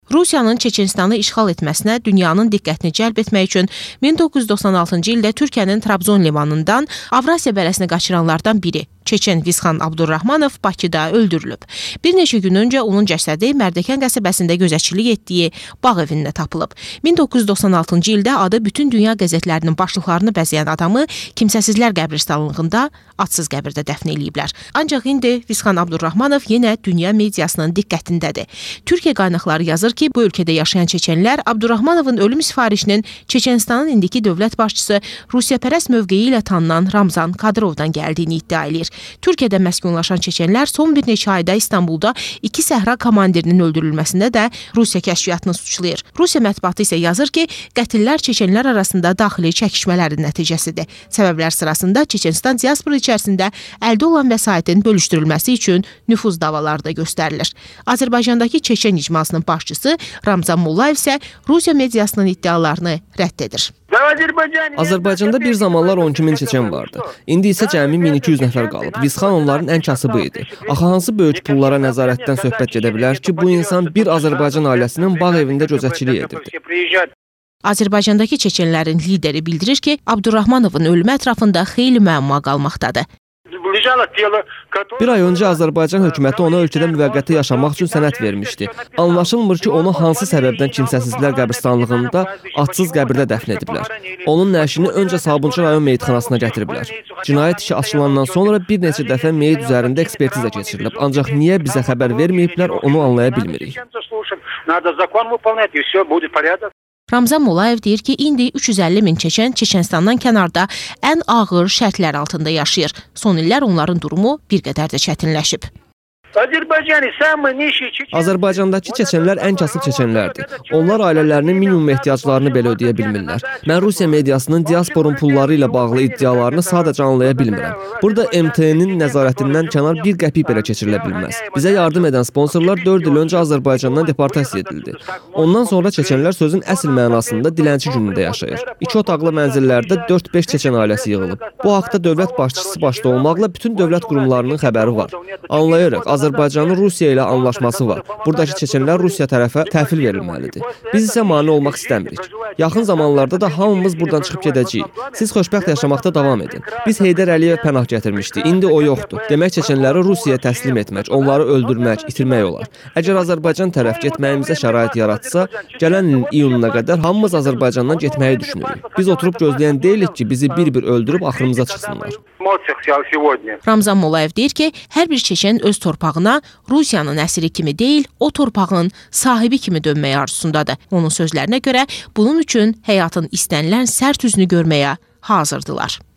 Rusiyanın Çeçenistanı işğal etməsinə dünyanın diqqətini cəlb etmək üçün 1996-cı ildə Türkiyənin Trabzon limanından Avrasiya bələsinə qaçıranlardan biri Çeçen Vizxan Abdurrahmanov Bakıda öldürülüb. Bir neçə gün öncə onun cəsədi Mərdəkan qəsəbəsində gözətçilik etdiyi bağ evində tapılıb. 1996-cı ildə adı bütün dünya qəzetlərinin başlıqlarını bəzəyən adamı kimsəsizlər qəbristanlığında adsız qəbirdə dəfn eləyiblər. Ancaq indi Vizxan Abdurrahmanov yenə dünya mediasının diqqətindədir. Türkiyə qaynaqları yazır ki, bu ölkədə yaşayan çeçenlər Abdurrahmanovun ölüm sifarişinin Çeçenistanın indiki dövlət başçısı Rusiyapərəst mövqeyi ilə tanınan Ramzan Kadyrovdan gəldiyini iddia edir. Türkiyədə məskunlaşan çeçenlər son bir neçə ayda İstanbulda 2 səhra komandirinin öldürülməsində də Rusiya kəşfiyyatını suçlayır. Rusiya mətbuatı isə yazır ki, qətillər çeçenlər arasında daxili çəkişmələrin nəticəsidir. Səbəblər sırasında Çeçenistan diasporu içərisində əldə olan vəsaitin bölüşdürülməsi üçün nüfuz davaları da göstərilir. Azərbaycandakı Çeçen icmasının başçısı Ramzan Mullayev isə Rusiya mediasının iddialarını rədd edir. Azərbaycanda bir zamanlar 12 min çeçen vardı. İndi isə cəmi 1200 nəfər qalıb. Vizxan onların ən kasıbı idi. Axı hansı böyük pullara nəzarətdən söhbət gedə bilər ki, bu insan bir Azərbaycan ailəsinin bağ evində gözətçilik edirdi. Azərbaycandakı çeçenlərin lideri bildirir ki, Abdurrahmanovun ölümü ətrafında xeyli müəmma qalmaqdadır. Bir ay öncə Azərbaycan hökuməti ona ölkədə müvəqqəti yaşamaq üçün sənəd vermişdi. Anlaşılmır ki, onu hansı səbəbdən kimsəsizlər qəbristanlığında adsız qəbirdə dəfn ediblər. Onun nəşini öncə Sabunçu rayon meyitxanasına gətiriblər. Cinayət işi açılandan sonra bir neçə dəfə meyit üzərində ekspertiza keçirilib. Ancaq niyə bizə xəbər verməyiblər, onu anlaya bilmirik. Ramzan Mullayev deyir ki, indi 350 min çeçen Çeçenistandan kənarda ən ağır şərtlər altında yaşayır. Son illər onların durumu bir qədər də çətinləşib. Azərbaycandakı çeçenlər ən kasıb çeçenlərdir. Onlar ailələrinin minimum ehtiyaclarını belə ödəyə bilmirlər. Mən Rusiya mediasının diasporun pulları ilə bağlı iddialarını sadəcə anlaya bilmirəm. Burada MT-nin nəzarətindən kənar bir qəpik belə keçirilə bilməz. Bizə yardım edən sponsorlar 4 il öncə Azərbaycandan deportasiya edildi. Ondan sonra çeçenlər sözün əsl mənasında dilənçi günündə yaşayır. 2 otaqlı mənzillərdə 4-5 çeçen ailəsi yığılıb. Bu haqda dövlət başçısı başda olmaqla bütün dövlət qurumlarının xəbəri var. Anlayırıq, Azərbaycanın Rusiya ilə anlaşması var. Buradakı çeçenlər Rusiya tərəfə təhvil verilməlidir. Biz isə mane olmaq istəmirik. Yaxın zamanlarda da hamımız buradan çıxıb gedəcəyik. Siz xoşbəxt yaşamaqda davam edin. Biz Heydər Əliyev pənah gətirmişdik. İndi o yoxdur. Demək çeçenləri Rusiyaya təslim etmək, onları öldürmək, itirmək olar. Əgər Azərbaycan tərəf getməyimizə şərait yaratsa, gələn ilin iyununa qədər hamımız Azərbaycandan getməyi düşünürük. Biz oturub gözləyən deyilik ki, bizi bir-bir öldürüb axırımıza çıxsınlar. Ramzan Mullayev deyir ki, hər bir çeçen öz torpağına Rusiyanın əsiri kimi deyil, o torpağın sahibi kimi dönməyə arzusundadır. Onun sözlərinə görə bunun üçün həyatın istənilən sərt üzünü görməyə hazırdılar.